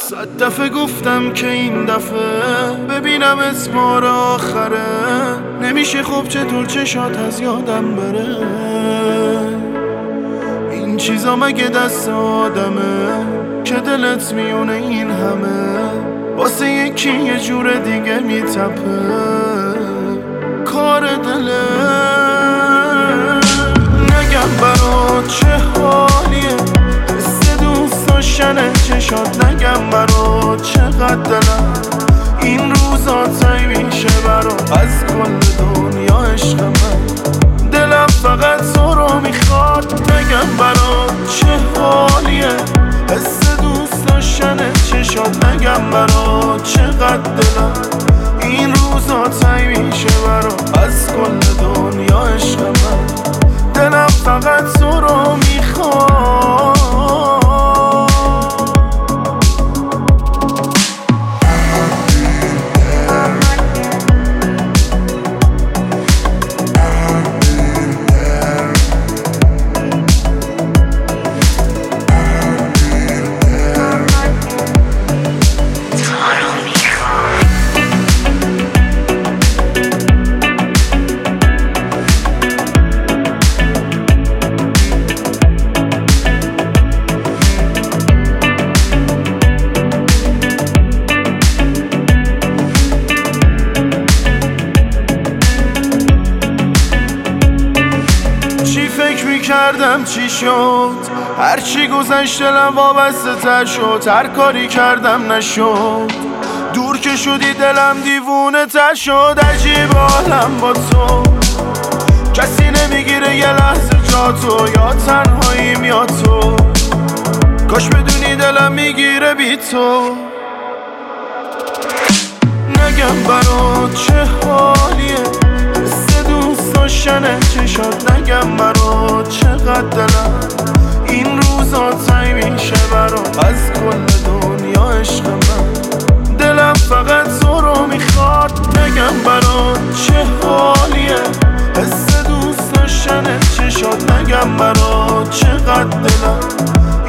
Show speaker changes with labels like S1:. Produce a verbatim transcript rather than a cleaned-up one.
S1: صد دفعه گفتم که این دفعه ببینم اسمار آخره. نمیشه خب چطور چشات از یادم بره. این چیزا مگه دست آدمه که دلت میونه این همه واسه یکی یه جور دیگه میتپه. کار دله نگم برات چه حالیه، حس دوست داشتن چشات نگم برات چقدر دلم این روزا تایی میشه برات از کل دنیا عشق من. دلم فقط تو رو میخواد نگم برات چه حالیه، حس دوست داشتن چشات نگم برات چقدر دلم این روزا تایی میشه برات از کل دنیا عشق من. دلم فقط تو رو میخواد. فکر میکردم چی شد، هرچی گذشت دلم وابسته تر شد. هر کاری کردم نشد، دور که شدی دلم دیوونه تر شد. عجیب حالم با تو، کسی نمیگیره یه لحظه جا تو. یا تنهاییم یا تو، کاش بدونی دلم میگیره بی تو. نگم برات چه حالیه، حس دوست داشتن چشات نگم برات چقدر دلم این روزا تایی میشه برات از کل دنیا عشق من. دلم فقط تو رو میخواد نگم برات چه حالیه، حس دوست داشتن چشات نگم برات چقدر دلم